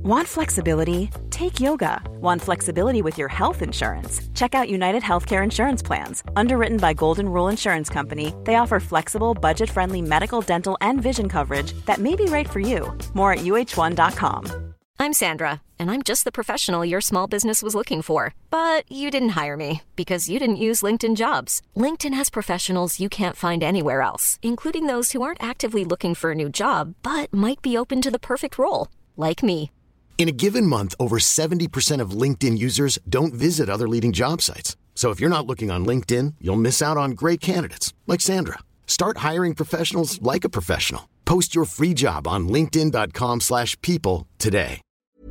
Want flexibility? Take yoga. Want flexibility with your health insurance? Check out United Healthcare Insurance Plans. Underwritten by Golden Rule Insurance Company, they offer flexible, budget-friendly medical, dental, and vision coverage that may be right for you. More at uh1.com. I'm Sandra, and I'm just the professional your small business was looking for. But you didn't hire me because you didn't use LinkedIn Jobs. LinkedIn has professionals you can't find anywhere else, including those who aren't actively looking for a new job, but might be open to the perfect role, like me. In a given month, over 70% of LinkedIn users don't visit other leading job sites. So if you're not looking on LinkedIn, you'll miss out on great candidates like Sandra. Start hiring professionals like a professional. Post your free job on linkedin.com/people today.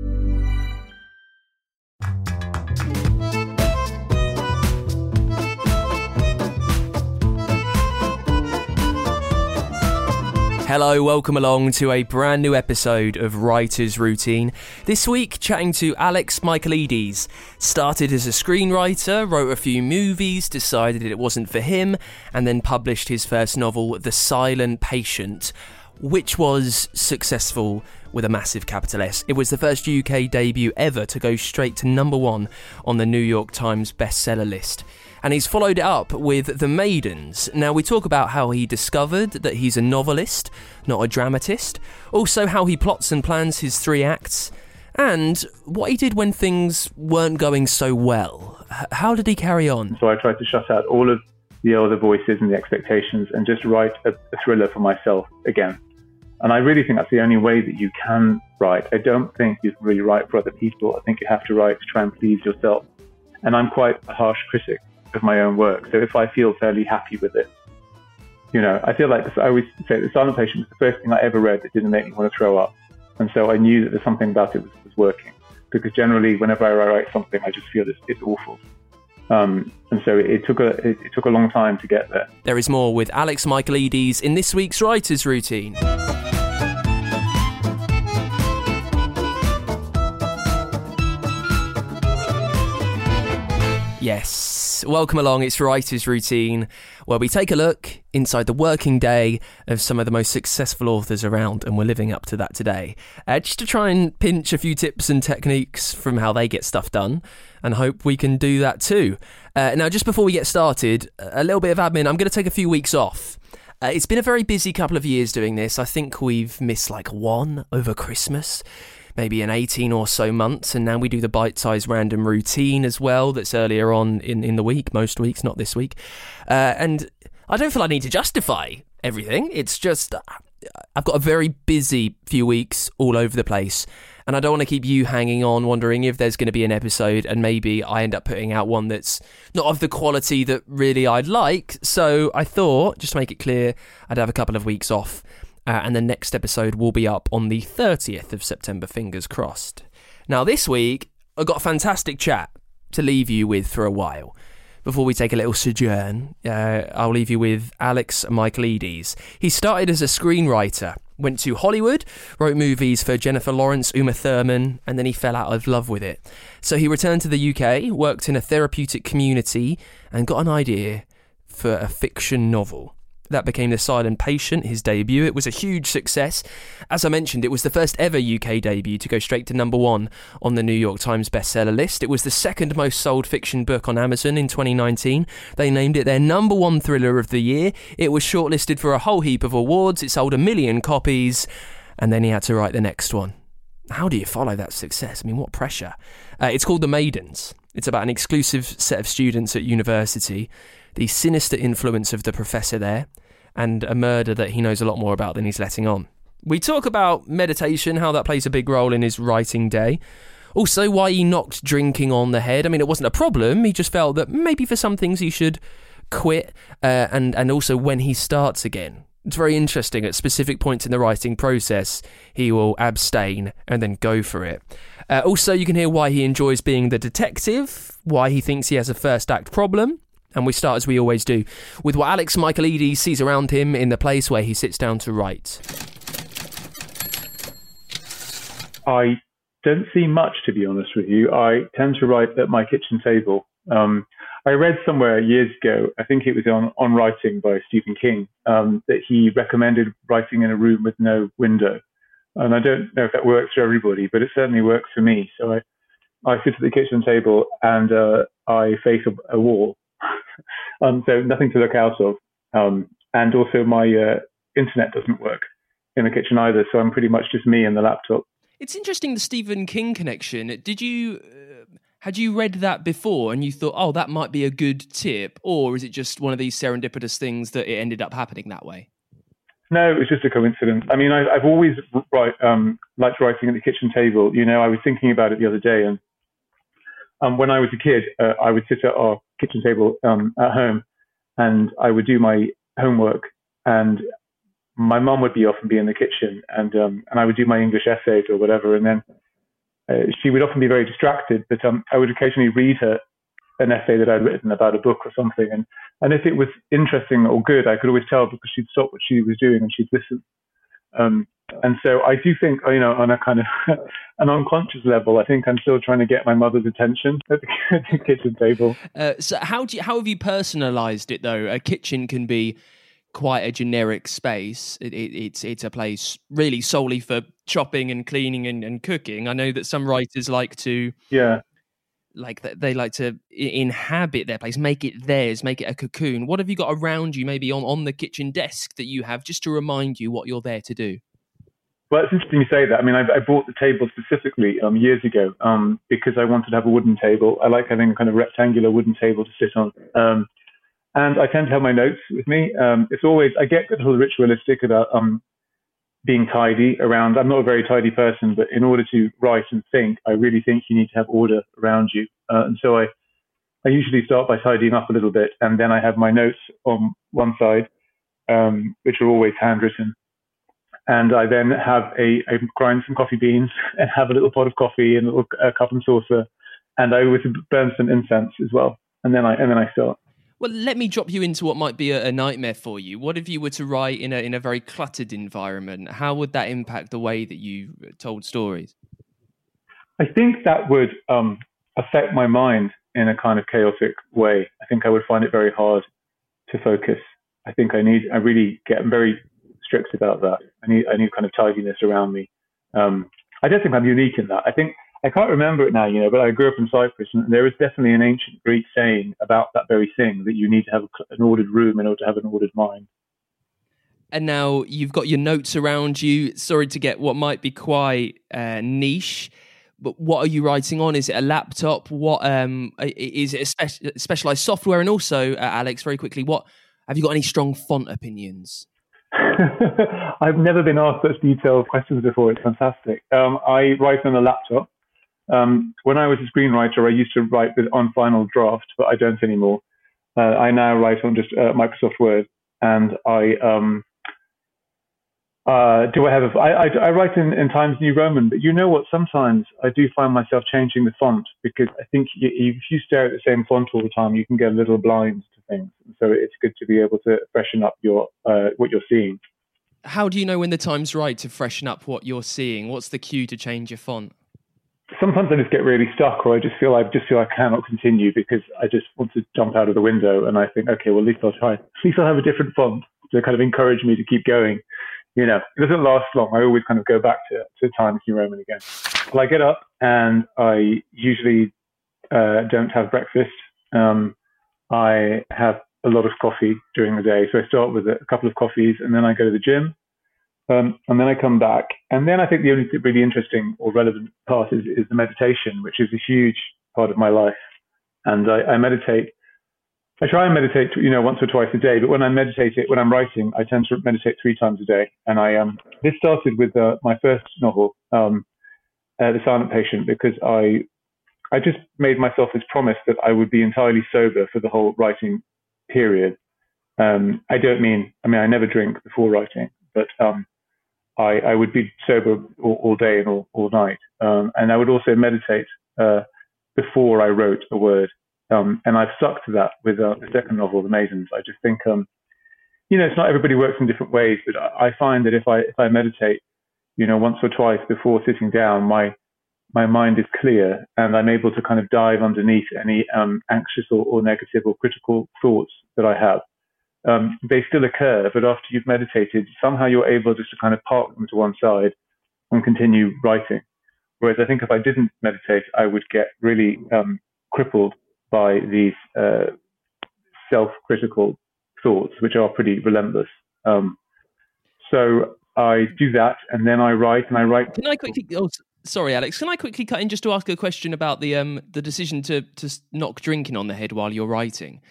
Hello, welcome along to a brand new episode of Writer's Routine. This week, chatting to Alex Michaelides. Started as a screenwriter, wrote a few movies, decided it wasn't for him, and then published his first novel, The Silent Patient, which was successful with a massive capital S. It was the first UK debut ever to go straight to #1 on the New York Times bestseller list. And he's followed it up with The Maidens. Now, we talk about how he discovered that he's a novelist, not a dramatist. Also, how he plots and plans his 3 acts. And what he did when things weren't going so well. How did he carry on? So I tried to shut out all of the other voices and the expectations and just write a thriller for myself again. And I really think that's the only way that you can write. I don't think you can really write for other people. I think you have to write to try and please yourself. And I'm quite a harsh critic of my own work. So if I feel fairly happy with it, I feel like I always say The Silent Patient was the first thing I ever read that didn't make me want to throw up. And so I knew that there's something about it was working, because generally whenever I write something, I just feel it's awful. And so it took a long time to get there. There is more with Alex Michaelides in this week's Writer's Routine. Yes, welcome along, it's Writer's Routine, where we take a look inside the working day of some of the most successful authors around, and we're living up to that today. Just to try and pinch a few tips and techniques from how they get stuff done, and hope we can do that too. Now, just before we get started, a little bit of admin. I'm going to take a few weeks off. It's been a very busy couple of years doing this. I think we've missed like one over Christmas, maybe in 18 or so months, and now we do the bite-sized random routine as well that's earlier on in the week, most weeks, not this week. And I don't feel I need to justify everything. It's just I've got a very busy few weeks all over the place, and I don't want to keep you hanging on wondering if there's going to be an episode, and maybe I end up putting out one that's not of the quality that really I'd like. So I thought, just to make it clear, I'd have a couple of weeks off. And the next episode will be up on the 30th of September, fingers crossed. Now, this week, I've got a fantastic chat to leave you with for a while. Before we take a little sojourn, I'll leave you with Alex Michaelides. He started as a screenwriter, went to Hollywood, wrote movies for Jennifer Lawrence, Uma Thurman, and then he fell out of love with it. So he returned to the UK, worked in a therapeutic community, and got an idea for a fiction novel. That became The Silent Patient, his debut. It was a huge success. As I mentioned, it was the first ever UK debut to go straight to #1 on the New York Times bestseller list. It was the second most sold fiction book on Amazon in 2019. They named it their #1 thriller of the year. It was shortlisted for a whole heap of awards. It sold 1 million copies, and then he had to write the next one. How do you follow that success? I mean, what pressure? It's called The Maidens. It's about an exclusive set of students at university, the sinister influence of the professor there, and a murder that he knows a lot more about than he's letting on. We talk about meditation, how that plays a big role in his writing day. Also, why he knocked drinking on the head. I mean, it wasn't a problem. He just felt that maybe for some things he should quit, and also when he starts again. It's very interesting. At specific points in the writing process, he will abstain and then go for it. Also, you can hear why he enjoys being the detective, why he thinks he has a first act problem. And we start, as we always do, with what Alex Michaelides sees around him in the place where he sits down to write. I don't see much, to be honest with you. I tend to write at my kitchen table. I read somewhere years ago, I think it was on Writing by Stephen King, that he recommended writing in a room with no window. And I don't know if that works for everybody, but it certainly works for me. So I sit at the kitchen table and I face a wall, so nothing to look out of. And also my internet doesn't work in the kitchen either, so I'm pretty much just me and the laptop. It's interesting, the Stephen King connection. Had you read that before and you thought, oh, that might be a good tip, or is it just one of these serendipitous things that it ended up happening that way? No, it was just a coincidence. I mean, I've always liked writing at the kitchen table. You know, I was thinking about it the other day, and when I was a kid, I would sit at our kitchen table at home, and I would do my homework, and my mum would be off and be in the kitchen, and I would do my English essays or whatever, and then she would often be very distracted, but I would occasionally read her an essay that I'd written about a book or something, and if it was interesting or good, I could always tell because she'd stop what she was doing and she'd listen. And so I do think, you know, on a kind of an unconscious level, I think I'm still trying to get my mother's attention at the kitchen table. So how have you personalised it though? A kitchen can be quite a generic space. It's a place really solely for chopping and cleaning and cooking. I know that some writers like to they like to inhabit their place, make it theirs, make it a cocoon. What have you got around you, maybe on the kitchen desk that you have, just to remind you what you're there to do? Well, it's interesting you say that. I mean, I bought the table specifically years ago because I wanted to have a wooden table. I like having a kind of rectangular wooden table to sit on. And I tend to have my notes with me. It's always, I get a little ritualistic about being tidy around. I'm not a very tidy person, but in order to write and think, I really think you need to have order around you. And so I usually start by tidying up a little bit, and then I have my notes on one side, which are always handwritten. And I then I grind some coffee beans and have a little pot of coffee and a little cup and saucer. And I always burn some incense as well. And then I start. Well, let me drop you into what might be a nightmare for you. What if you were to write in a very cluttered environment? How would that impact the way that you told stories? I think that would affect my mind in a kind of chaotic way. I think I would find it very hard to focus. I think I really get very strict about that. I need kind of tidiness around me. I don't think I'm unique in that. I think I can't remember it now, you know, but I grew up in Cyprus, and there is definitely an ancient Greek saying about that very thing, that you need to have an ordered room in order to have an ordered mind. And now you've got your notes around you. Sorry to get what might be quite niche, but what are you writing on? Is it a laptop? What is it? A specialized software? And also, Alex, very quickly, have you got any strong font opinions? I've never been asked such detailed questions before. It's fantastic. I write on a laptop. When I was a screenwriter, I used to write on Final Draft, but I don't anymore. I now write on just Microsoft Word, and I write in Times New Roman. But you know what? Sometimes I do find myself changing the font, because I think if you stare at the same font all the time, you can get a little blind to things. So it's good to be able to freshen up what you're seeing. How do you know when the time's right to freshen up what you're seeing? What's the cue to change your font? Sometimes I just get really stuck, or I just feel I cannot continue because I just want to jump out of the window, and I think, okay, well, at least I'll try. At least I'll have a different font to kind of encourage me to keep going. You know, it doesn't last long. I always kind of go back to Times New Roman again. Well, I get up and I usually don't have breakfast. I have a lot of coffee during the day. So I start with a couple of coffees, and then I go to the gym. And then I come back. And then I think the only really interesting or relevant part is the meditation, which is a huge part of my life. And I meditate. I try and meditate, once or twice a day. But when I'm writing, I tend to meditate 3 times a day. And this started with my first novel, The Silent Patient, because I just made myself this promise that I would be entirely sober for the whole writing period. I I never drink before writing, but I would be sober all day and all night. And I would also meditate before I wrote a word. And I've stuck to that with the second novel, The Masons. I just think, it's not everybody works in different ways, but I find that if I meditate, once or twice before sitting down, my mind is clear, and I'm able to kind of dive underneath any anxious or negative or critical thoughts that I have. They still occur, but after you've meditated, somehow you're able just to kind of park them to one side and continue writing. Whereas I think if I didn't meditate, I would get really crippled by these self-critical thoughts, which are pretty relentless. So I do that, and then I write, and I write. Can I quickly? Oh, sorry, Alex. Can I quickly cut in just to ask a question about the decision to knock drinking on the head while you're writing?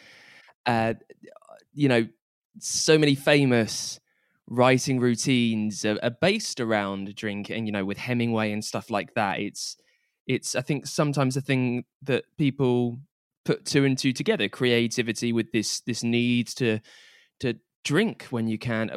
So many famous writing routines are based around drinking. With Hemingway and stuff like that. It's I think sometimes a thing that people put two and two together: creativity with this need to drink when you can.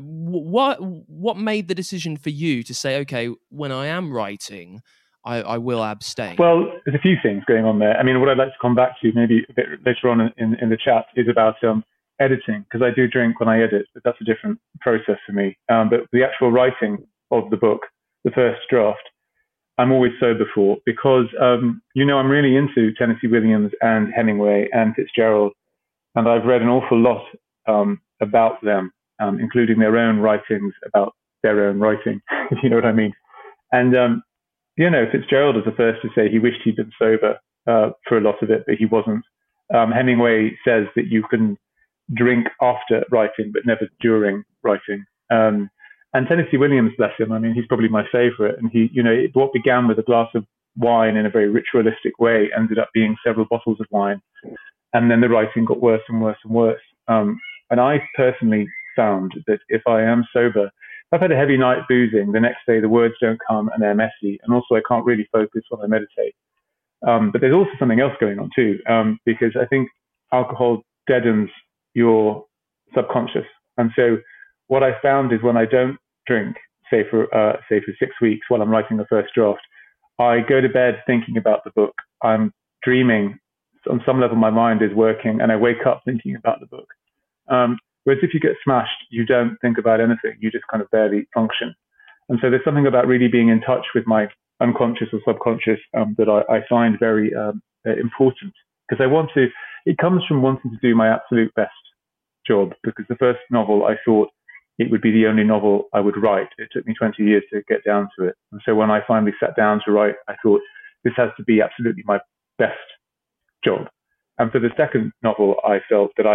What made the decision for you to say, okay, when I am writing, I will abstain? Well, there's a few things going on there. I mean, what I'd like to come back to maybe a bit later on in the chat is about editing, because I do drink when I edit, but that's a different process for me. But the actual writing of the book, the first draft, I'm always sober for, because, I'm really into Tennessee Williams and Hemingway and Fitzgerald, and I've read an awful lot about them, including their own writings about their own writing, if you know what I mean. And, Fitzgerald is the first to say he wished he'd been sober for a lot of it, but he wasn't. Hemingway says that you can drink after writing, but never during writing. And Tennessee Williams, bless him, I mean, he's probably my favorite. And what began with a glass of wine in a very ritualistic way ended up being several bottles of wine. And then the writing got worse and worse and worse. And I personally found that if I am sober, if I've had a heavy night boozing, the next day the words don't come and they're messy. And also I can't really focus when I meditate. But there's also something else going on too, because I think alcohol deadens your subconscious. And so what I found is when I don't drink, say for 6 weeks while I'm writing the first draft, I go to bed thinking about the book. I'm dreaming. On some level, my mind is working, and I wake up thinking about the book. Whereas if you get smashed, you don't think about anything. You just kind of barely function. And so there's something about really being in touch with my unconscious or subconscious that I find very important, because it comes from wanting to do my absolute best job, because the first novel I thought it would be the only novel I would write. It took me 20 years to get down to it. And so when I finally sat down to write, I thought this has to be absolutely my best job. And for the second novel, I felt that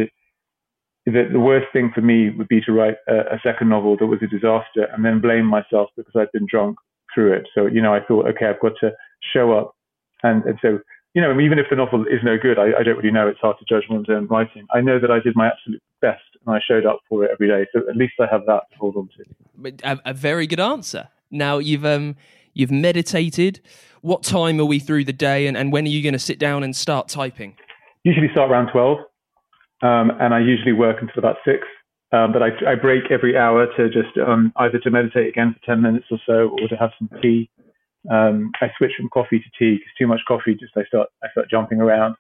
the worst thing for me would be to write a second novel that was a disaster and then blame myself because I'd been drunk through it. So, I thought, okay, I've got to show up. And so, even if the novel is no good, I don't really know. It's hard to judge one's own writing. I know that I did my absolute best and I showed up for it every day. So at least I have that to hold on to. But a very good answer. Now you've meditated. What time are we through the day, and when are you going to sit down and start typing? Usually start around 12, and I usually work until about 6. But I break every hour to just either to meditate again for 10 minutes or so, or to have some tea. I switch from coffee to tea because too much coffee, I start jumping around.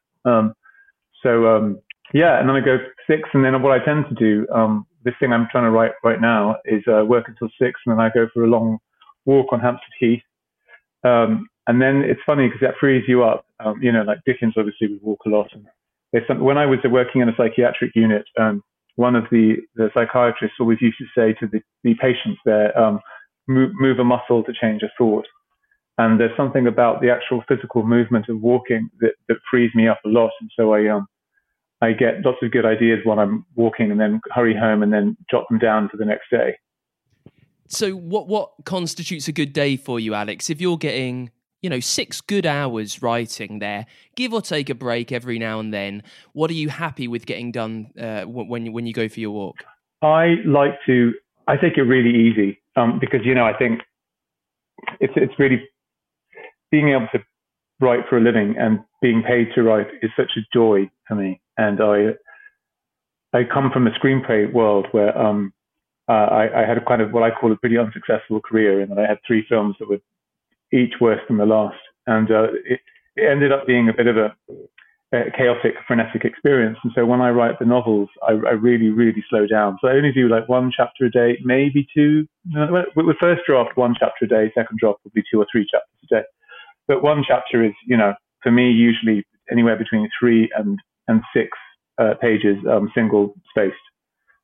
And then I go 6, and then what I tend to do, this thing I'm trying to write right now, is work until 6, and then I go for a long walk on Hampstead Heath. And then it's funny because that frees you up. Like Dickens obviously would walk a lot. And when I was working in a psychiatric unit, one of the psychiatrists always used to say to the patients there, move a muscle to change a thought. And there's something about the actual physical movement of walking that frees me up a lot. And so I get lots of good ideas while I'm walking, and then hurry home and then jot them down for the next day. So what constitutes a good day for you, Alex? If you're getting 6 good hours writing there, give or take a break every now and then, what are you happy with getting done when you go for your walk? I take it really easy because I think it's really being able to write for a living and being paid to write is such a joy for me. And I come from a screenplay world where I had a kind of what I call a pretty unsuccessful career, in that I had 3 films that were each worse than the last. And it ended up being a bit of a chaotic, frenetic experience. And so when I write the novels, I really, really slow down. So I only do like 1 chapter a day, maybe 2. With first draft, 1 chapter a day, second draft will be 2 or 3 chapters a day. But 1 chapter is, for me, usually anywhere between 3 and 6 pages, single spaced.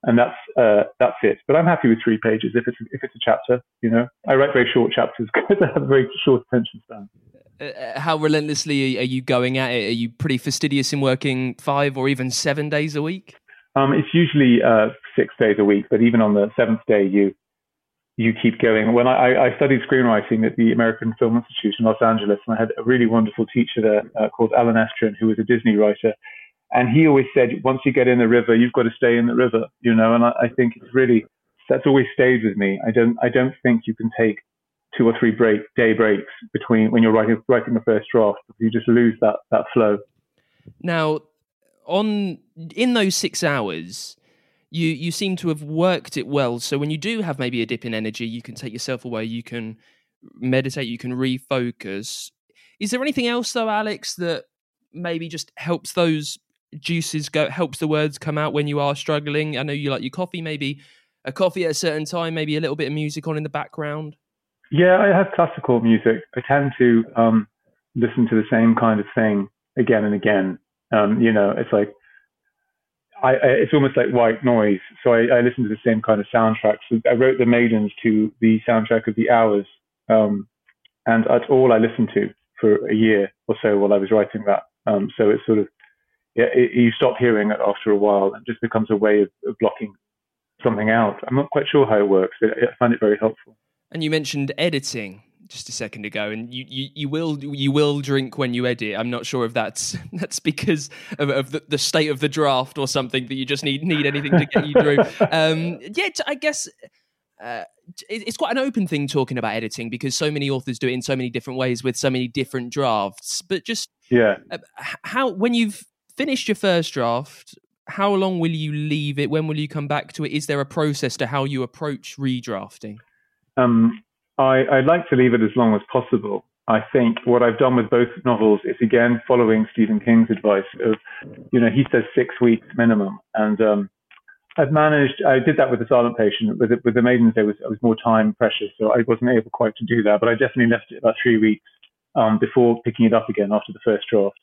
And that's it. But I'm happy with 3 pages if it's a chapter. I write very short chapters because I have a very short attention span. How relentlessly are you going at it? Are you pretty fastidious in working 5 or even 7 days a week? It's usually 6 days a week, but even on the 7th day, you keep going. When I studied screenwriting at the American Film Institute in Los Angeles, and I had a really wonderful teacher there called Alan Estrin, who was a Disney writer. And he always said, once you get in the river, you've got to stay in the river, and I think that's always stayed with me. I don't think you can take 2 or 3 day breaks between when you're writing the first draft. You just lose that flow. Now, in those 6 hours, you seem to have worked it well. So when you do have maybe a dip in energy, you can take yourself away, you can meditate, you can refocus. Is there anything else though, Alex, that maybe just helps those juices go, helps the words come out when you are struggling? I know you like your coffee, maybe a coffee at a certain time, maybe a little bit of music on in the background. Yeah, I have classical music. I tend to listen to the same kind of thing again and again. It's like it's almost like white noise. So I listen to the same kind of soundtracks. So I wrote The Maidens to the soundtrack of The Hours, and that's all I listened to for a year or so while I was writing that. So it's sort of, you stop hearing it after a while, and it just becomes a way of blocking something out. I'm not quite sure how it works, but I find it very helpful. And you mentioned editing just a second ago, and you will drink when you edit. I'm not sure if that's because of the state of the draft or something, that you just need anything to get you through. I guess it's quite an open thing talking about editing, because so many authors do it in so many different ways with so many different drafts. But just how, when you've finished your first draft, how long will you leave it? When will you come back to it? Is there a process to how you approach redrafting? I like to leave it as long as possible. I think what I've done with both novels is, again, following Stephen King's advice of, he says 6 weeks minimum. And I did that with The Silent Patient. With The Maidens, I was more time precious, so I wasn't able quite to do that. But I definitely left it about 3 weeks before picking it up again after the first draft.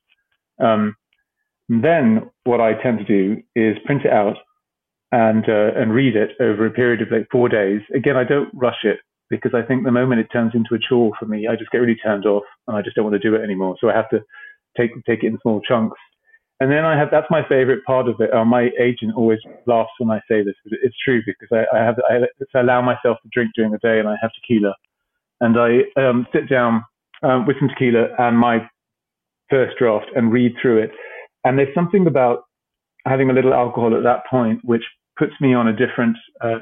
Then what I tend to do is print it out and read it over a period of 4 days. Again, I don't rush it, because I think the moment it turns into a chore for me, I just get really turned off and I just don't want to do it anymore. So I have to take it in small chunks. And then that's my favorite part of it. My agent always laughs when I say this, but it's true, because I allow myself to drink during the day, and I have tequila. And I sit down with some tequila and my first draft and read through it. And there's something about having a little alcohol at that point which puts me on a different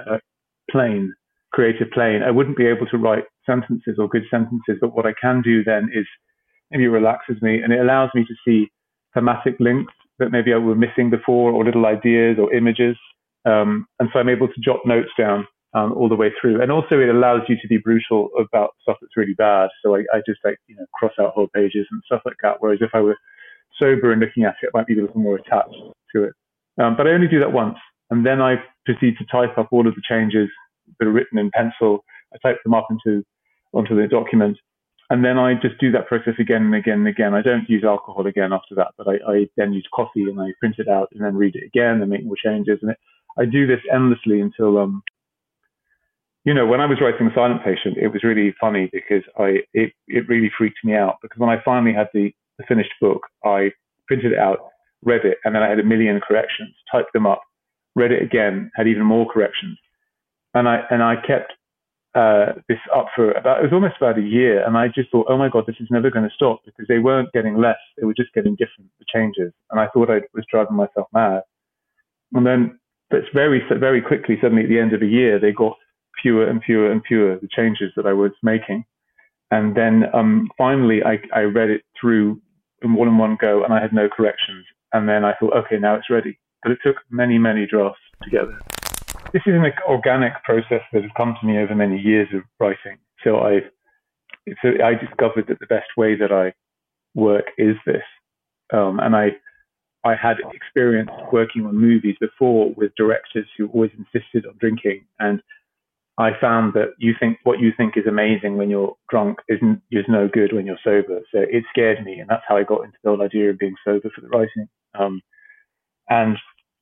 creative plane. I wouldn't be able to write sentences or good sentences, but what I can do then is maybe it relaxes me, and it allows me to see thematic links that maybe I were missing before, or little ideas or images. And so I'm able to jot notes down all the way through. And also it allows you to be brutal about stuff that's really bad. So I just cross out whole pages and stuff like that. Whereas if I were sober and looking at it, I might be a little more attached to it. But I only do that once. And then I proceed to type up all of the changes that are written in pencil. I type them up onto the document. And then I just do that process again and again and again. I don't use alcohol again after that, but I then use coffee, and I print it out and then read it again and make more changes. And I do this endlessly until, when I was writing The Silent Patient, it was really funny, because it really freaked me out, because when I finally had the finished book, I printed it out, read it, and then I had a million corrections, typed them up, read it again, had even more corrections. And I kept this up for it was almost about a year. And I just thought, oh my God, this is never going to stop, because they weren't getting less. They were just getting different, the changes. And I thought I was driving myself mad. And then that's very, very quickly, suddenly at the end of a year, they got fewer and fewer and fewer, the changes that I was making. And then finally, I read it through in one go, and I had no corrections. And then I thought, okay, now it's ready. But it took many, many drafts together. This is an organic process that has come to me over many years of writing. So I discovered that the best way that I work is this. And I had experience working on movies before with directors who always insisted on drinking. And I found that what you think is amazing when you're drunk is no good when you're sober. So it scared me. And that's how I got into the whole idea of being sober for the writing. And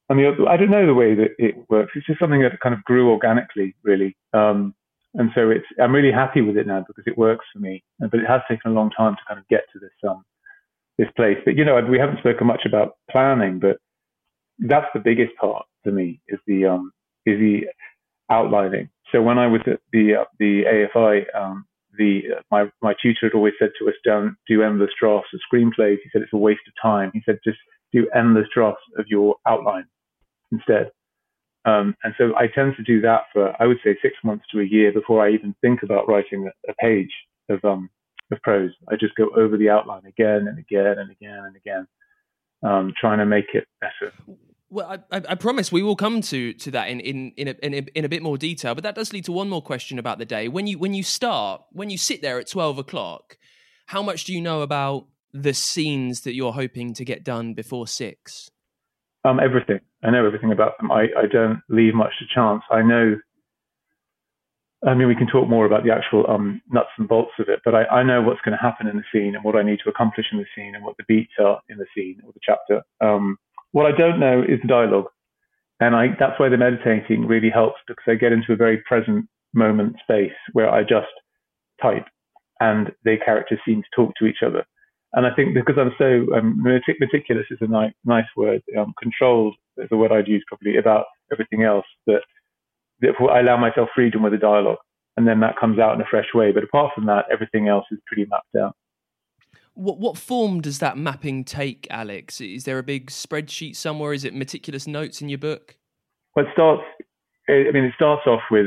I don't know the way that it works. It's just something that kind of grew organically, really. And so I'm really happy with it now because it works for me. But it has taken a long time to kind of get to this place. But we haven't spoken much about planning, but that's the biggest part for me is the outlining. So when I was at the AFI, my tutor had always said to us, don't do endless drafts of screenplays. He said it's a waste of time. He said just do endless drafts of your outline instead. And so I tend to do that for, I would say, 6 months to a year before I even think about writing a page of prose. I just go over the outline again and again and again and again, trying to make it better. Well, I promise we will come to that in a bit more detail. But that does lead to one more question about the day. When you sit there at 12 o'clock, how much do you know about the scenes that you're hoping to get done before 6? Everything. I know everything about them. I don't leave much to chance. I know. I mean, we can talk more about the actual nuts and bolts of it, but I know what's going to happen in the scene and what I need to accomplish in the scene and what the beats are in the scene or the chapter. What I don't know is the dialogue, and that's why the meditating really helps, because I get into a very present moment space where I just type, and the characters seem to talk to each other. And I think because I'm so meticulous is a nice word, controlled is the word I'd use probably about everything else, that therefore I allow myself freedom with the dialogue, and then that comes out in a fresh way. But apart from that, everything else is pretty mapped out. What form does that mapping take, Alex? Is there a big spreadsheet somewhere? Is it meticulous notes in your book? Well, it starts off with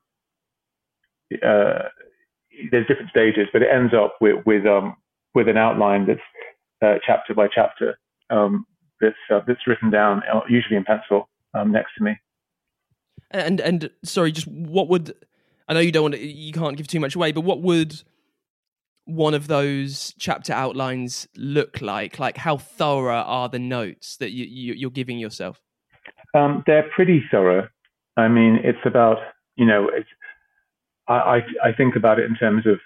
there's different stages, but it ends up with an outline that's chapter by chapter, that's written down, usually in pencil, next to me. And sorry, just what would, I know you can't give too much away, but what would one of those chapter outlines look like? Like, how thorough are the notes that you're giving yourself? They're pretty thorough. I mean, it's about, I think about it in terms of,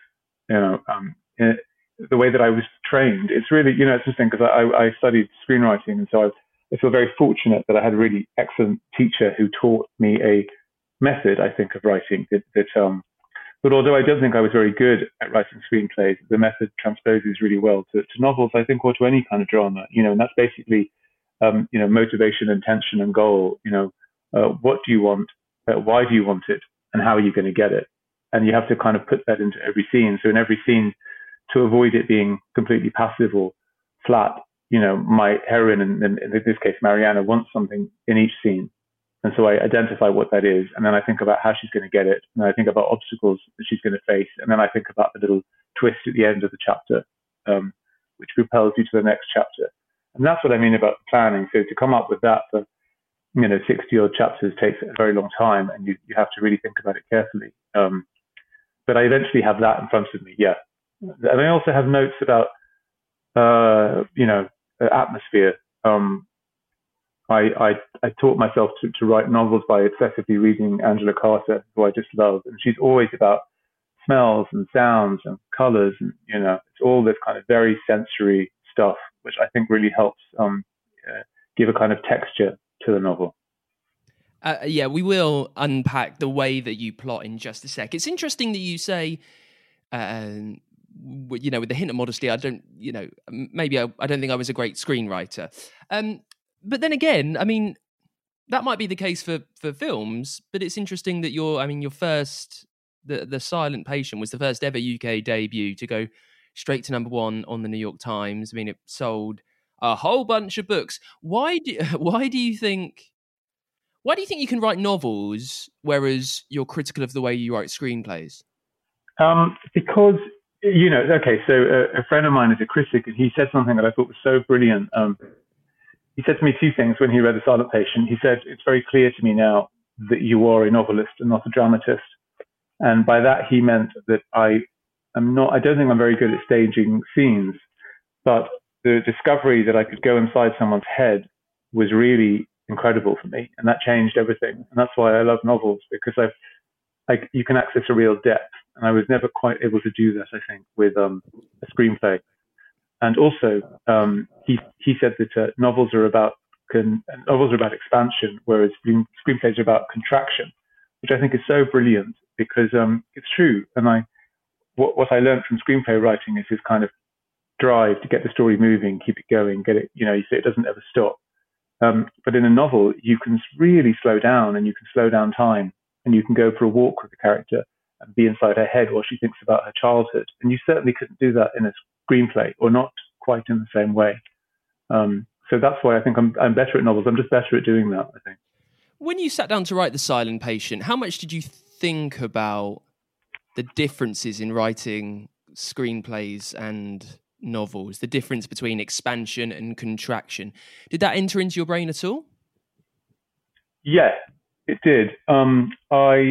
the way that I was trained. It's really, it's interesting because I studied screenwriting, and so I feel very fortunate that I had a really excellent teacher who taught me a method, I think, of writing but although I don't think I was very good at writing screenplays, the method transposes really well to novels, I think, or to any kind of drama, and that's basically, motivation and tension and goal, what do you want, why do you want it, and how are you going to get it? And you have to kind of put that into every scene. So in every scene, to avoid it being completely passive or flat, my heroine, in this case, Mariana, wants something in each scene. And so I identify what that is, and then I think about how she's going to get it, and I think about obstacles that she's going to face, and then I think about the little twist at the end of the chapter, which propels you to the next chapter. And that's what I mean about planning. So to come up with that for 60-odd chapters takes a very long time, and you have to really think about it carefully. But I eventually have that in front of me, yeah. And I also have notes about, atmosphere. I taught myself to write novels by obsessively reading Angela Carter, who I just love. And she's always about smells and sounds and colors. And, it's all this kind of very sensory stuff, which I think really helps give a kind of texture to the novel. We will unpack the way that you plot in just a sec. It's interesting that you say, with the hint of modesty, I don't think I was a great screenwriter. But then again, I mean, that might be the case for films, but it's interesting that your first, The Silent Patient was the first ever UK debut to go straight to number 1 on the New York Times. I mean, it sold a whole bunch of books. Why do you think you can write novels, whereas you're critical of the way you write screenplays? Because, so a friend of mine is a critic, and he said something that I thought was so brilliant. He said to me 2 things when he read The Silent Patient. He said, it's very clear to me now that you are a novelist and not a dramatist. And by that, he meant that I don't think I'm very good at staging scenes, but the discovery that I could go inside someone's head was really incredible for me. And that changed everything. And that's why I love novels, because you can access a real depth. And I was never quite able to do that, I think, with a screenplay. And also, he said that novels are about novels are about expansion, whereas screenplays are about contraction, which I think is so brilliant because it's true. And what I learned from screenplay writing is this kind of drive to get the story moving, keep it going, get it, you say it doesn't ever stop. But in a novel, you can really slow down, and you can slow down time, and you can go for a walk with the character and be inside her head while she thinks about her childhood. And you certainly couldn't do that in a screenplay, or not quite in the same way. So that's why I think I'm better at novels. I'm just better at doing that, I think. When you sat down to write The Silent Patient, how much did you think about the differences in writing screenplays and novels, the difference between expansion and contraction? Did that enter into your brain at all? Yes, it did. I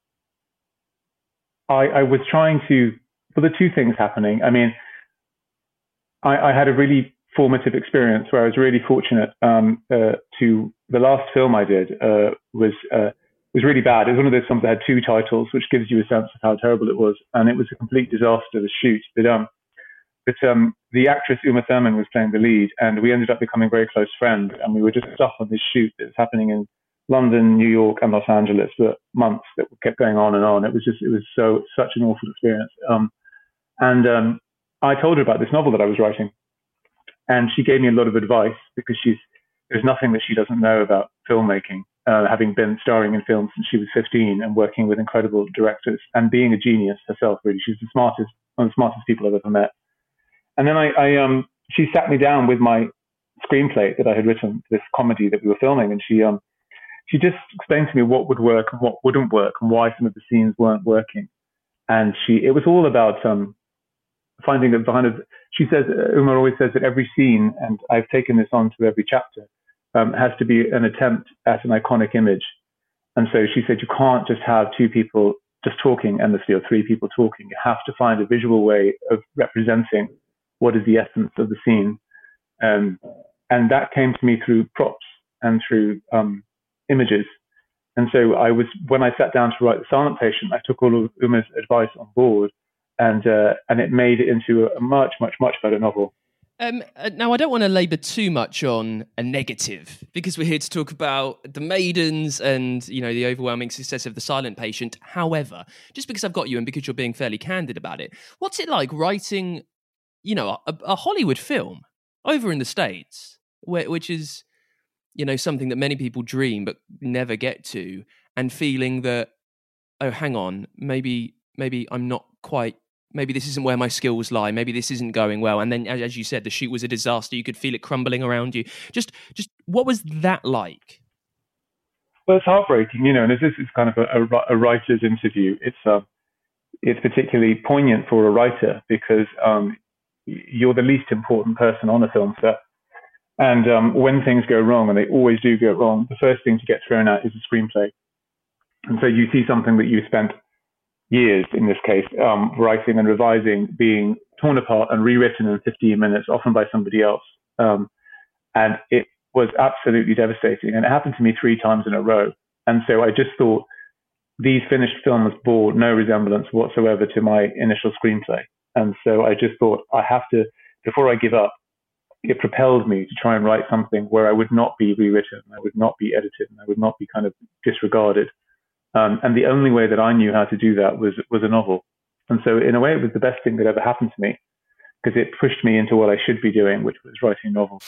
was trying to, for the two things happening, I mean, I had a really formative experience where I was really fortunate to, the last film I did was really bad. It was one of those films that had two titles, which gives you a sense of how terrible it was. And it was a complete disaster, the shoot. But the actress Uma Thurman was playing the lead, and we ended up becoming very close friends. And we were just stuck on this shoot that was happening in London, New York, and Los Angeles for months that kept going on and on. It was such an awful experience. And I told her about this novel that I was writing, and she gave me a lot of advice because there's nothing that she doesn't know about filmmaking, having been starring in films since she was 15 and working with incredible directors and being a genius herself. Really, she's one of the smartest people I've ever met. And then she sat me down with my screenplay that I had written, this comedy that we were filming, and she just explained to me what would work and what wouldn't work and why some of the scenes weren't working. And it was all about finding that behind it. She says, Uma always says that every scene, and I've taken this on to every chapter, has to be an attempt at an iconic image. And so she said, you can't just have two people just talking endlessly or three people talking. You have to find a visual way of representing what is the essence of the scene. And that came to me through props and through images. And so when I sat down to write The Silent Patient, I took all of Uma's advice on board, and it made it into a much, much, much better novel. Now, I don't want to labour too much on a negative, because we're here to talk about The Maidens and, the overwhelming success of The Silent Patient. However, just because I've got you and because you're being fairly candid about it, what's it like writing, a Hollywood film over in the States, which is, something that many people dream but never get to, and feeling that, oh, hang on, maybe I'm not quite, maybe this isn't where my skills lie, maybe this isn't going well. And then, as you said, the shoot was a disaster. You could feel it crumbling around you. Just what was that like? Well, it's heartbreaking, and this is kind of a writer's interview. It's particularly poignant for a writer because you're the least important person on a film set. And when things go wrong, and they always do go wrong, the first thing to get thrown out is a screenplay. And so you see something that you spent years, in this case, writing and revising, being torn apart and rewritten in 15 minutes, often by somebody else. And it was absolutely devastating. And it happened to me 3 times in a row. And so I just thought these finished films bore no resemblance whatsoever to my initial screenplay. And so I just thought I have to, before I give up, it propelled me to try and write something where I would not be rewritten, I would not be edited, and I would not be kind of disregarded. And the only way that I knew how to do that was a novel. And so in a way, it was the best thing that ever happened to me, because it pushed me into what I should be doing, which was writing novels.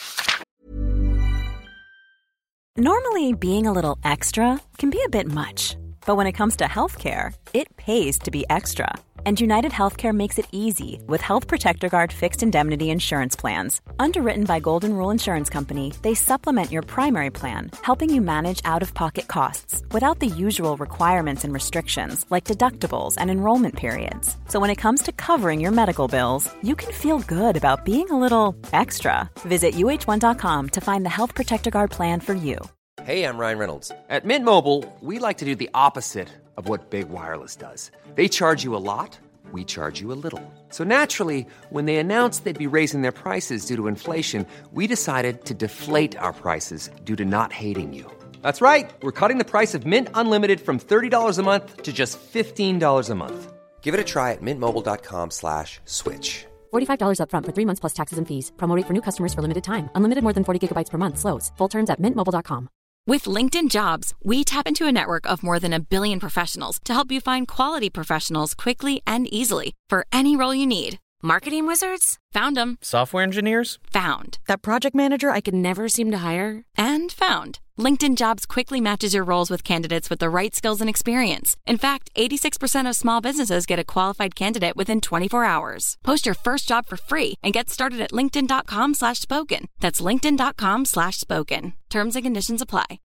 Normally, being a little extra can be a bit much. But when it comes to healthcare, it pays to be extra. And United Healthcare makes it easy with Health Protector Guard fixed indemnity insurance plans. Underwritten by Golden Rule Insurance Company, they supplement your primary plan, helping you manage out-of-pocket costs without the usual requirements and restrictions like deductibles and enrollment periods. So when it comes to covering your medical bills, you can feel good about being a little extra. Visit UH1.com to find the Health Protector Guard plan for you. Hey, I'm Ryan Reynolds. At Mint Mobile, we like to do the opposite of what Big Wireless does. They charge you a lot, we charge you a little. So naturally, when they announced they'd be raising their prices due to inflation, we decided to deflate our prices due to not hating you. That's right. We're cutting the price of Mint Unlimited from $30 a month to just $15 a month. Give it a try at mintmobile.com/switch. $45 up front for 3 months plus taxes and fees. Promo rate for new customers for limited time. Unlimited more than 40 gigabytes per month slows. Full terms at mintmobile.com. With LinkedIn Jobs, we tap into a network of more than 1 billion professionals to help you find quality professionals quickly and easily for any role you need. Marketing wizards? Found them. Software engineers? Found. That project manager I could never seem to hire? And found. LinkedIn Jobs quickly matches your roles with candidates with the right skills and experience. In fact, 86% of small businesses get a qualified candidate within 24 hours. Post your first job for free and get started at linkedin.com/spoken. That's linkedin.com/spoken. Terms and conditions apply.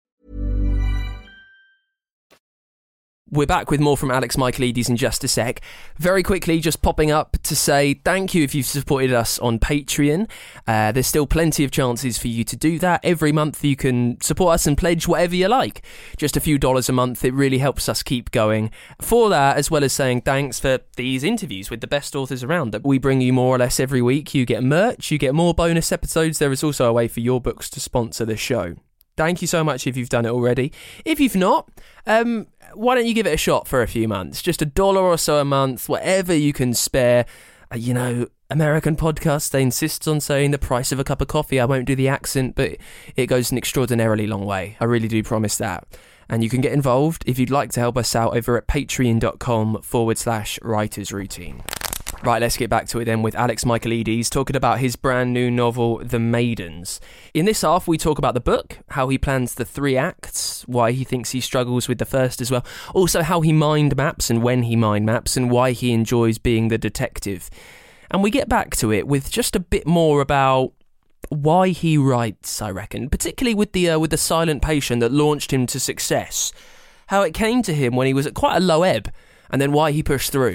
We're back with more from Alex Michaelides in just a sec. Very quickly, just popping up to say thank you if you've supported us on Patreon. There's still plenty of chances for you to do that. Every month you can support us and pledge whatever you like. Just a few dollars a month. It really helps us keep going. For that, as well as saying thanks for these interviews with the best authors around that we bring you more or less every week. You get merch, you get more bonus episodes. There is also a way for your books to sponsor the show. Thank you so much if you've done it already. If you've not, why don't you give it a shot for a few months? Just $1 or so a month, whatever you can spare. American podcasts, they insist on saying the price of a cup of coffee. I won't do the accent, but it goes an extraordinarily long way. I really do promise that. And you can get involved if you'd like to help us out over at patreon.com/writersroutine. Right, let's get back to it then with Alex Michaelides talking about his brand new novel, The Maidens. In this half, we talk about the book, how he plans the 3 acts, why he thinks he struggles with the first as well, also how he mind maps and when he mind maps, and why he enjoys being the detective. And we get back to it with just a bit more about why he writes, I reckon, particularly with the Silent Patient that launched him to success, how it came to him when he was at quite a low ebb, and then why he pushed through.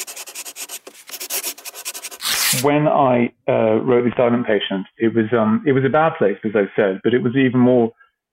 When I wrote The Silent Patient, it was a bad place, as I've said, but it was even more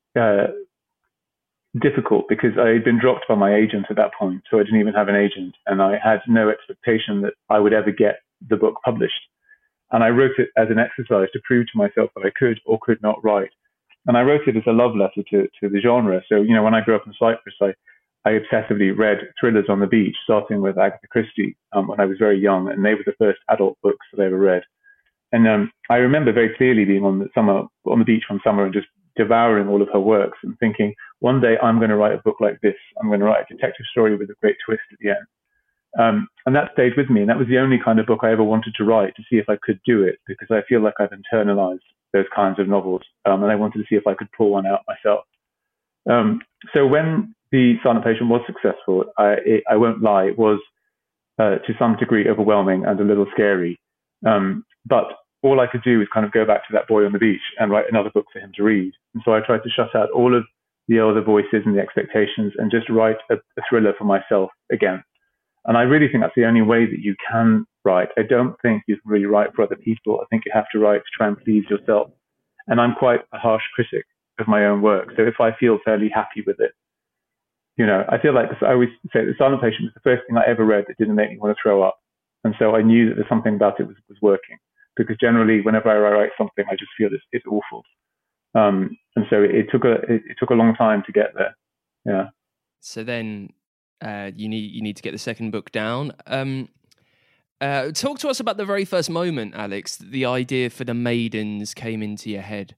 difficult because I had been dropped by my agent at that point, so I didn't even have an agent, and I had no expectation that I would ever get the book published. And I wrote it as an exercise to prove to myself that I could or could not write. And I wrote it as a love letter to the genre. So, when I grew up in Cyprus, I obsessively read thrillers on the beach, starting with Agatha Christie when I was very young, and they were the first adult books that I ever read. And I remember very clearly being on the beach one summer and just devouring all of her works and thinking, one day I'm going to write a book like this. I'm going to write a detective story with a great twist at the end. And that stayed with me. And that was the only kind of book I ever wanted to write, to see if I could do it, because I feel like I've internalized those kinds of novels. And I wanted to see if I could pull one out myself. So when The Silent Patient was successful, I won't lie, it was to some degree overwhelming and a little scary. But all I could do was kind of go back to that boy on the beach and write another book for him to read. And so I tried to shut out all of the other voices and the expectations and just write a thriller for myself again. And I really think that's the only way that you can write. I don't think you can really write for other people. I think you have to write to try and please yourself. And I'm quite a harsh critic of my own work. So if I feel fairly happy with it, I feel like I always say The Silent Patient was the first thing I ever read that didn't make me want to throw up. And so I knew that there's something about it was working, because generally whenever I write something, I just feel it's awful. And so it took a long time to get there. Yeah. So then you need to get the second book down. Talk to us about the very first moment, Alex, that the idea for The Maidens came into your head.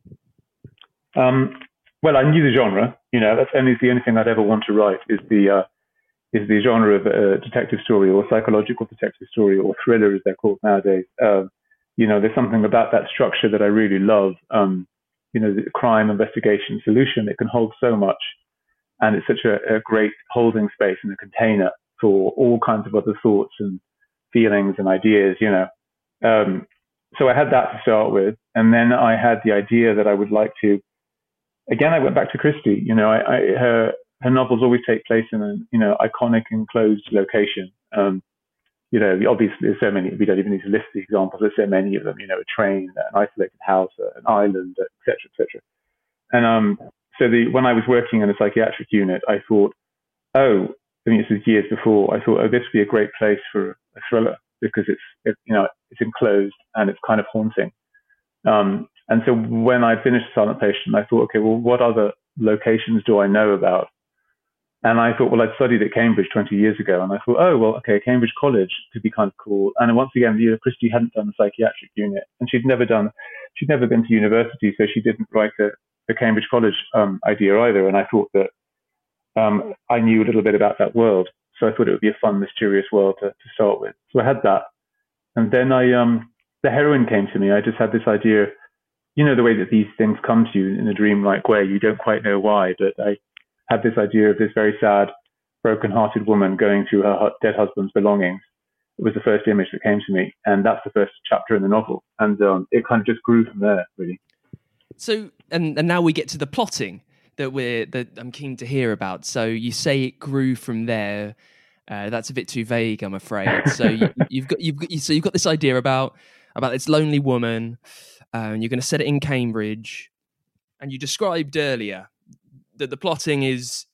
Well, I knew the genre. That's the only thing I'd ever want to write is the genre of a detective story or psychological detective story or thriller, as they're called nowadays. There's something about that structure that I really love. The crime, investigation, solution. It can hold so much, and it's such a great holding space and a container for all kinds of other thoughts and feelings and ideas. So I had that to start with, and then I had the idea that I would like to. Again, I went back to Christie. Her novels always take place in an iconic enclosed location. Obviously there's so many. We don't even need to list the examples. There's so many of them. A train, an isolated house, an island, etc., etc. And so when I was working in a psychiatric unit, I thought, this was years before. I thought, this would be a great place for a thriller because it's enclosed and it's kind of haunting. And so when I finished Silent Patient, I thought, okay, well, what other locations do I know about And I thought, well, I'd studied at Cambridge 20 years ago. And I thought, oh, well, okay, Cambridge College could be kind of cool. And once again, Christie hadn't done the psychiatric unit, and she'd never been to university, so she didn't write a Cambridge College idea either. And I thought that I knew a little bit about that world. So I thought it would be a fun, mysterious world to start with. So I had that. And then the heroine came to me. I just had this idea, the way that these things come to you in a dreamlike way. You don't quite know why, but I had this idea of this very sad, broken-hearted woman going through her dead husband's belongings. It was the first image that came to me, and that's the first chapter in the novel. And it kind of just grew from there, really. So, and now we get to the plotting that I'm keen to hear about. So you say it grew from there. That's a bit too vague, I'm afraid. So you've got this idea about this lonely woman, and you're going to set it in Cambridge. And you described earlier that the plotting is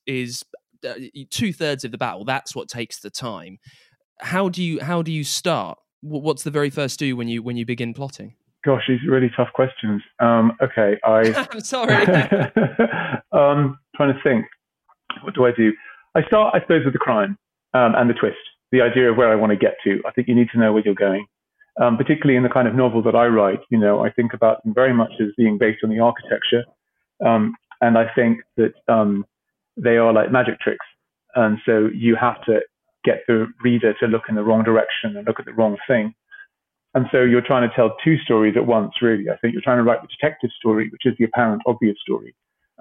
2/3 of the battle. That's what takes the time. How do you start? What's the very first do when you begin plotting? Gosh, these are really tough questions. Okay, I'm sorry. Trying to think. What do I do? I start, I suppose, with the crime and the twist, the idea of where I want to get to. I think you need to know where you're going. Particularly in the kind of novel that I write, I think about them very much as being based on the architecture. And I think that they are like magic tricks. And so you have to get the reader to look in the wrong direction and look at the wrong thing. And so you're trying to tell two stories at once, really. I think you're trying to write the detective story, which is the apparent, obvious story.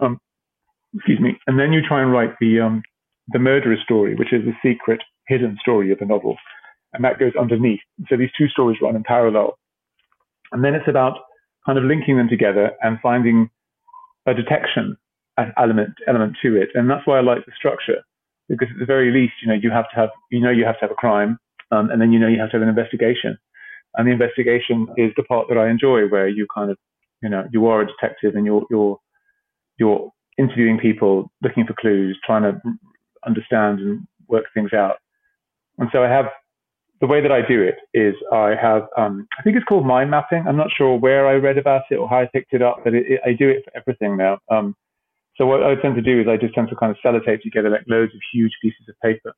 And then you try and write the murderer story, which is the secret, hidden story of the novel. And that goes underneath. So these two stories run in parallel. And then it's about kind of linking them together and finding a detection element to it. And that's why I like the structure, because at the very least, you have to have a crime, and then you have to have an investigation. And the investigation is the part that I enjoy, where you kind of, you are a detective and you're interviewing people, looking for clues, trying to understand and work things out. And so the way that I do it is I have, I think it's called mind mapping. I'm not sure where I read about it or how I picked it up, but I do it for everything now. So what I tend to do is I just tend to kind of sellotape together like loads of huge pieces of paper.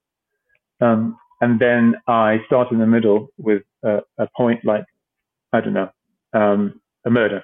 And then I start in the middle with a point like, I don't know, a murder,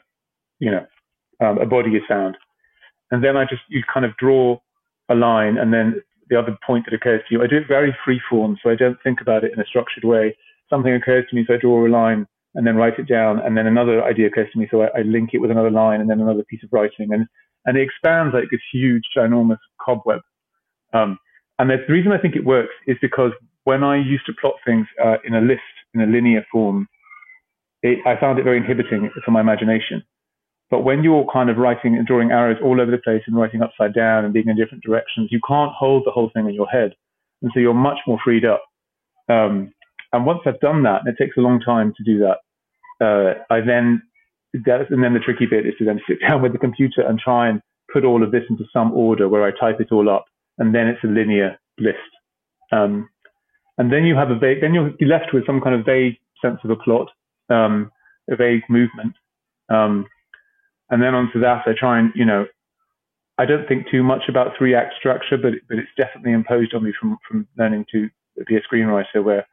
a body is found. And then you kind of draw a line, and then the other point that occurs to you, I do it very free form, so I don't think about it in a structured way. Something occurs to me, so I draw a line and then write it down, and then another idea occurs to me, so I link it with another line and then another piece of writing, and it expands like this huge, ginormous cobweb. And the reason I think it works is because when I used to plot things in a list, in a linear form, I found it very inhibiting for my imagination. But when you're kind of writing and drawing arrows all over the place and writing upside down and being in different directions, you can't hold the whole thing in your head. And so you're much more freed up. And once I've done that, and it takes a long time to do that, and then the tricky bit is to then sit down with the computer and try and put all of this into some order where I type it all up, and then it's a linear list. And then you're left with some kind of vague sense of a plot, a vague movement. And then onto that, I try and, I don't think too much about 3-act structure, but it's definitely imposed on me from learning to be a screenwriter, where,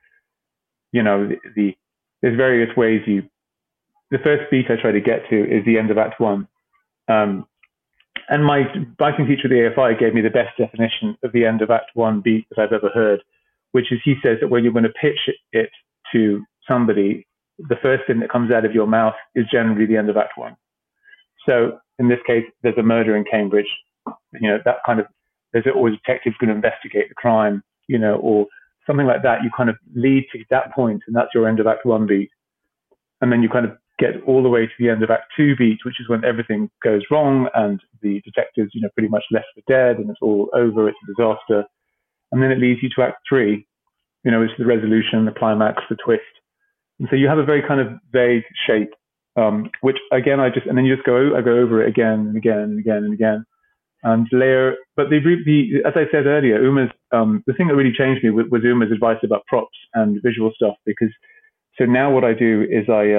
there's various ways the first beat I try to get to is the end of Act 1. And my writing teacher at the AFI gave me the best definition of the end of Act 1 beat that I've ever heard, which is, he says that when you're going to pitch it to somebody, the first thing that comes out of your mouth is generally the end of Act 1. So in this case, there's a murder in Cambridge, that kind of, there's always a detective going to investigate the crime, or something like that. You kind of lead to that point, and that's your end of Act 1 beat. And then you kind of get all the way to the end of Act 2 beat, which is when everything goes wrong and the detectives, pretty much left for dead and it's all over, it's a disaster. And then it leads you to Act 3, which is the resolution, the climax, the twist. And so you have a very kind of vague shape, which again, I go over it again and again and again and again, and layer. But as I said earlier, Uma's, the thing that really changed me was Uma's advice about props and visual stuff, because so now what I do is I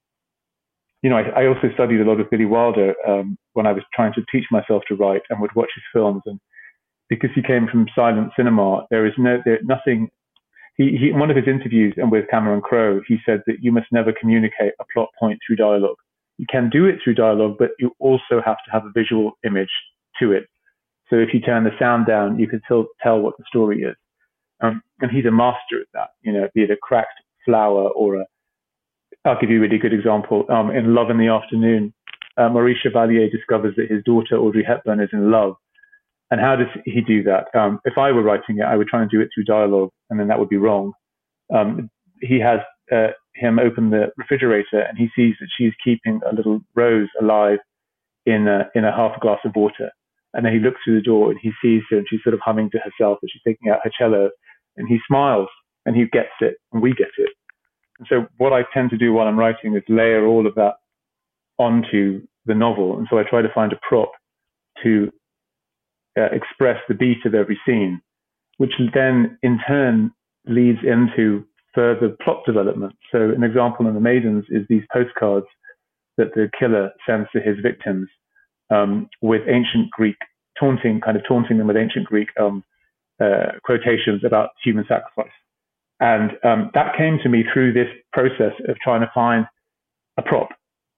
also studied a lot of Billy Wilder when I was trying to teach myself to write, and would watch his films. And because he came from silent cinema, nothing. He in one of his interviews and with Cameron Crowe, he said that you must never communicate a plot point through dialogue. You can do it through dialogue, but you also have to have a visual image to it. So if you turn the sound down, you can still tell what the story is. And he's a master at that, be it a cracked flower or I'll give you a really good example. In Love in the Afternoon, Maurice Chevalier discovers that his daughter, Audrey Hepburn, is in love. And how does he do that? If I were writing it, I would try and do it through dialogue, and then that would be wrong. He has him open the refrigerator, and he sees that she's keeping a little rose alive in a half a glass of water. And then he looks through the door, and he sees her, and she's sort of humming to herself as she's taking out her cello. And he smiles, and he gets it, and we get it. And so what I tend to do while I'm writing is layer all of that onto the novel. And so I try to find a prop to express the beat of every scene, which then in turn leads into further plot development. So an example in The Maidens is these postcards that the killer sends to his victims with ancient Greek, taunting them with ancient Greek quotations about human sacrifice. And that came to me through this process of trying to find a prop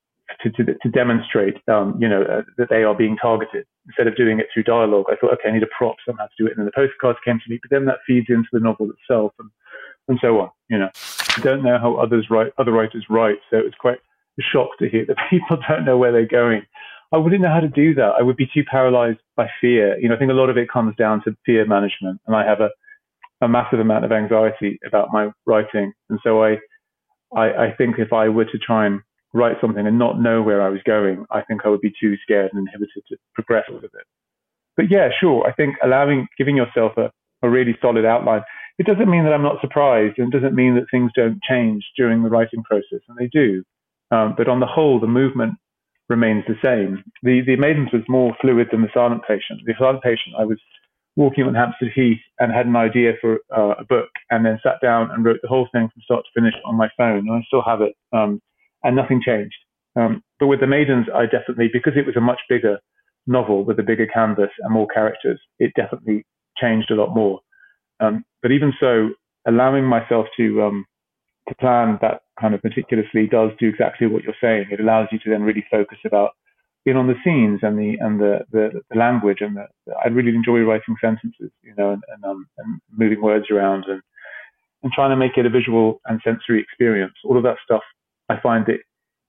to demonstrate, that they are being targeted. Instead of doing it through dialogue, I thought, okay, I need a prop somehow to do it. And then the postcards came to me, but then that feeds into the novel itself and so on. I don't know how other writers write, so it was quite a shock to hear that people don't know where they're going. I wouldn't know how to do that. I would be too paralyzed by fear. I think a lot of it comes down to fear management, and I have a massive amount of anxiety about my writing. And so I think if I were to try and write something and not know where I was going, I think I would be too scared and inhibited to progress with it. But yeah, sure. I think giving yourself a really solid outline, it doesn't mean that I'm not surprised, and it doesn't mean that things don't change during the writing process, and they do. But on the whole, the movement remains the same. The Maidens was more fluid than The Silent Patient. The Silent Patient, I was walking on Hampstead Heath and had an idea for a book, and then sat down and wrote the whole thing from start to finish on my phone, and I still have it. And nothing changed. But with The Maidens, I definitely, because it was a much bigger novel with a bigger canvas and more characters, it definitely changed a lot more. But even so, allowing myself to plan that kind of meticulously does do exactly what you're saying. It allows you to then really focus about being on the scenes and the language, and I really enjoy writing sentences, and moving words around and trying to make it a visual and sensory experience. All of that stuff. I find that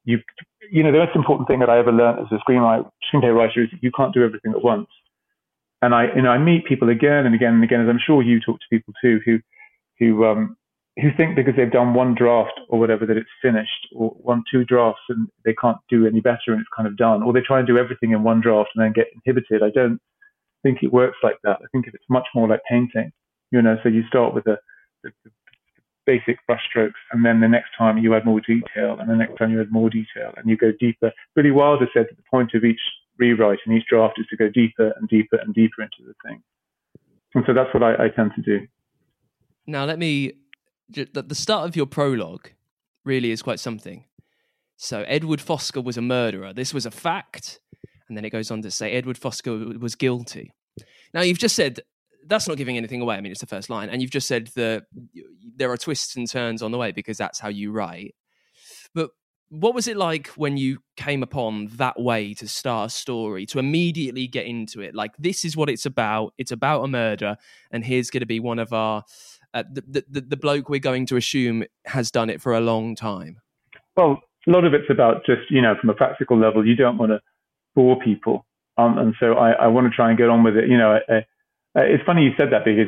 the most important thing that I ever learned as a screenplay writer is that you can't do everything at once. And I meet people again and again and again, as I'm sure you talk to people too, who think because they've done one draft or whatever that it's finished, or 1-2 drafts and they can't do any better and it's kind of done, or they try and do everything in one draft and then get inhibited. I don't think it works like that. I think it's much more like painting, so you start with the basic brushstrokes, and then the next time you add more detail, and the next time you add more detail, and you go deeper. Billy Wilder said that the point of each rewrite and each draft is to go deeper and deeper and deeper into the thing. And so that's what I tend to do. Now, the start of your prologue really is quite something. So Edward Fosker was a murderer. This was a fact. And then it goes on to say Edward Fosker was guilty. Now, you've just said that's not giving anything away. I mean, it's the first line. And you've just said that there are twists and turns on the way because that's how you write. But what was it like when you came upon that way to start a story, to immediately get into it? Like, this is what it's about. It's about a murder. And here's going to be one of our... the bloke we're going to assume has done it for a long time. Well, a lot of it's about just, from a practical level, you don't want to bore people. And so I want to try and get on with it. It's funny you said that, because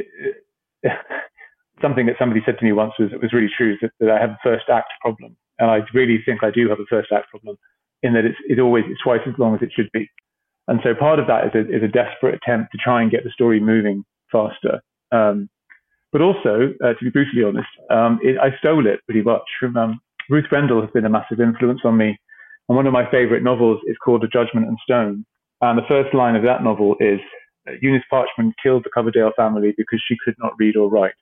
something that somebody said to me once was really true, that I have a first act problem. And I really think I do have a first act problem, in that it's twice as long as it should be. And so part of that is a desperate attempt to try and get the story moving faster. But also, to be brutally honest, I stole it pretty much from Ruth Rendell. Has been a massive influence on me. And one of my favorite novels is called A Judgment and Stone. And the first line of that novel is, Eunice Parchman killed the Coverdale family because she could not read or write.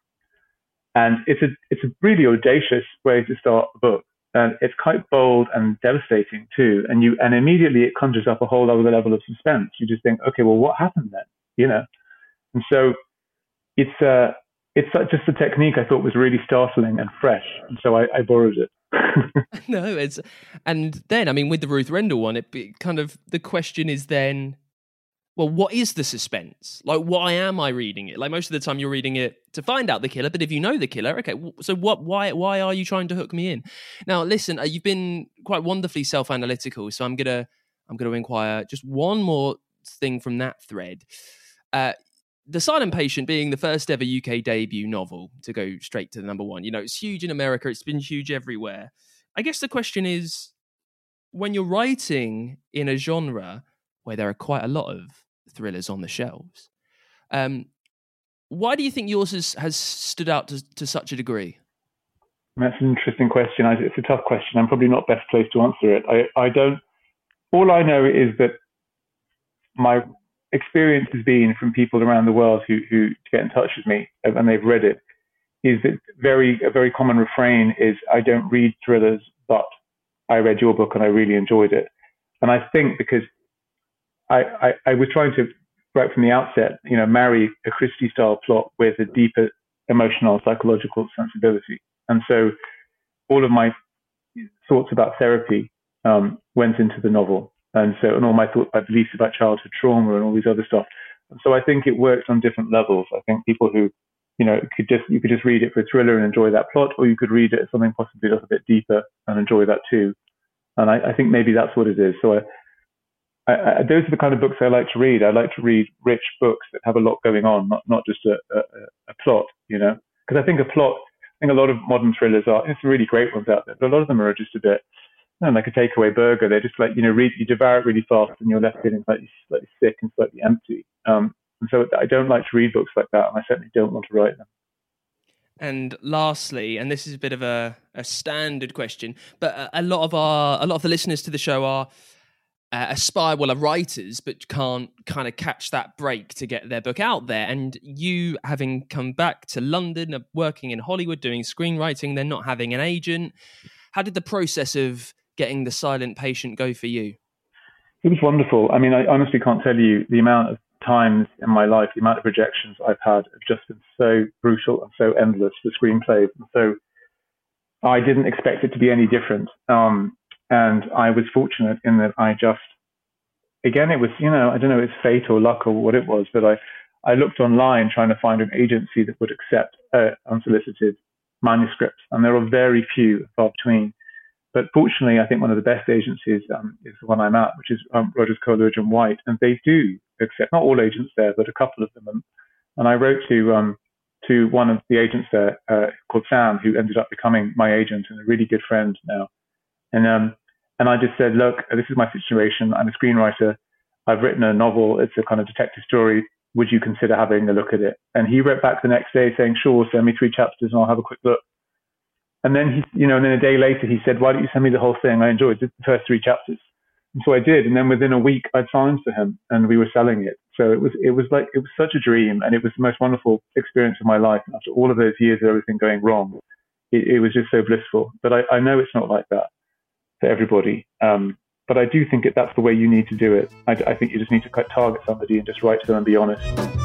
And it's a really audacious way to start a book. And it's quite bold and devastating too. And immediately it conjures up a whole other level of suspense. You just think, okay, well, what happened then? you know. And so it's just a technique I thought was really startling and fresh, and so I borrowed it. No, and then I mean, with the Ruth Rendell one, it kind of, the question is then, well, what is the suspense? Like, why am I reading it? Like, most of the time you're reading it to find out the killer, but if you know the killer, okay, so why are you trying to hook me in? Now, listen, you've been quite wonderfully self-analytical, so I'm gonna inquire just one more thing from that thread. The Silent Patient being the first ever UK debut novel to go straight to the number one. You know, it's huge in America, it's been huge everywhere. I guess the question is, when you're writing in a genre where there are quite a lot of thrillers on the shelves, why do you think yours has stood out to such a degree? That's an interesting question. It's a tough question. I'm probably not best placed to answer it. I don't. All I know is that my experience has been from people around the world who get in touch with me and they've read it, is that a very common refrain is, I don't read thrillers, but I read your book and I really enjoyed it. And I think because I was trying to, right from the outset, you know, marry a Christie-style plot with a deeper emotional, psychological sensibility. And so all of my thoughts about therapy went into the novel. And all my thoughts, my beliefs about childhood trauma and all these other stuff. And so I think it works on different levels. I think people who, you know, you could just read it for a thriller and enjoy that plot, or you could read it as something possibly a little bit deeper and enjoy that too. And I think maybe that's what it is. So those are the kind of books I like to read. I like to read rich books that have a lot going on, not just a plot, you know. Because I think a lot of modern thrillers there's some really great ones out there, but a lot of them are just a bit, like a takeaway burger. They're just like, you know, you devour it really fast and you're left feeling slightly sick and slightly empty. And so I don't like to read books like that, and I certainly don't want to write them. And lastly, and this is a bit of a standard question, but a lot of the listeners to the show are are writers, but can't kind of catch that break to get their book out there. And you, having come back to London, working in Hollywood, doing screenwriting, then not having an agent, how did the process of getting The Silent Patient go for you? It was wonderful. I mean, I honestly can't tell you the amount of times in my life, the amount of rejections I've had have just been so brutal and so endless for screenplays. And so I didn't expect it to be any different. And I was fortunate in that it was, you know, I don't know if it's fate or luck or what it was, but I looked online trying to find an agency that would accept unsolicited manuscripts. And there are very few, far between. But fortunately, I think one of the best agencies is the one I'm at, which is Rogers, Coleridge and White. And they do accept, not all agents there, but a couple of them. And I wrote to one of the agents there called Sam, who ended up becoming my agent and a really good friend now. And I just said, look, this is my situation. I'm a screenwriter. I've written a novel. It's a kind of detective story. Would you consider having a look at it? And he wrote back the next day saying, sure, send me 3 chapters and I'll have a quick look. And then then a day later he said, why don't you send me the whole thing? I enjoyed the first 3 chapters. And so I did. And then within a week I'd signed for him and we were selling it. So it was such a dream, and it was the most wonderful experience of my life. And after all of those years of everything going wrong, it was just so blissful. But I know it's not like that for everybody. But I do think that's the way you need to do it. I think you just need to target somebody and just write to them and be honest.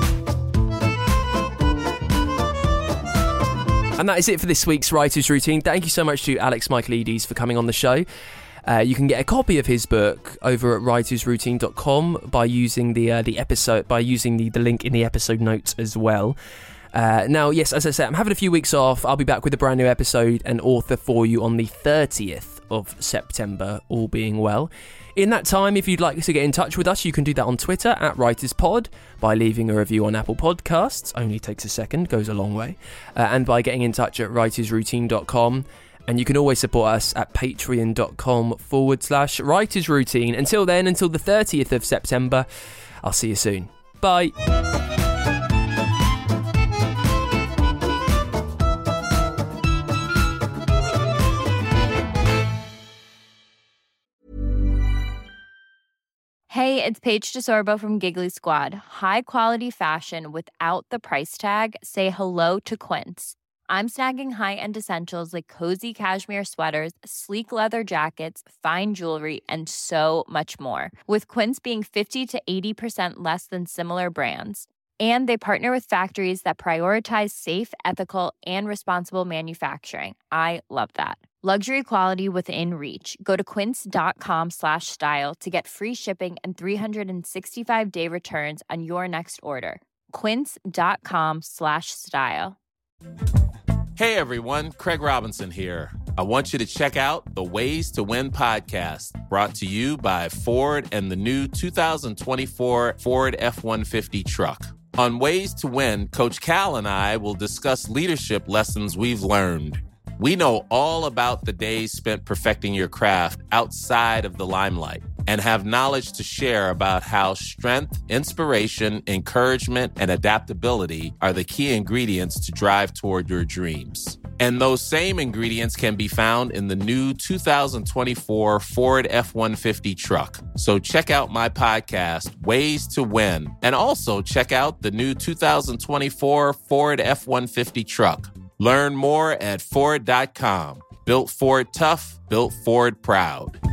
And that is it for this week's Writer's Routine. Thank you so much to Alex Michaelides for coming on the show. You can get a copy of his book over at writersroutine.com by using the link in the episode notes as well. Now, yes, as I said, I'm having a few weeks off. I'll be back with a brand new episode and author for you on the 30th of September, all being well. In that time, if you'd like to get in touch with us, you can do that on Twitter at WritersPod, by leaving a review on Apple Podcasts. Only takes a second, goes a long way. And by getting in touch at writersroutine.com. And you can always support us at patreon.com/writersroutine. Until then, until the 30th of September, I'll see you soon. Bye. Hey, it's Paige DeSorbo from Giggly Squad. High quality fashion without the price tag. Say hello to Quince. I'm snagging high-end essentials like cozy cashmere sweaters, sleek leather jackets, fine jewelry, and so much more. With Quince being 50 to 80% less than similar brands. And they partner with factories that prioritize safe, ethical, and responsible manufacturing. I love that. Luxury quality within reach. Go to quince.com/style to get free shipping and 365-day returns on your next order. Quince.com/style. Hey everyone, Craig Robinson here. I want you to check out the Ways to Win podcast, brought to you by Ford and the new 2024 Ford F-150 truck. On Ways to Win, Coach Cal and I will discuss leadership lessons we've learned. We know all about the days spent perfecting your craft outside of the limelight and have knowledge to share about how strength, inspiration, encouragement, and adaptability are the key ingredients to drive toward your dreams. And those same ingredients can be found in the new 2024 Ford F-150 truck. So check out my podcast, Ways to Win, and also check out the new 2024 Ford F-150 truck. Learn more at Ford.com. Built Ford tough, built Ford proud.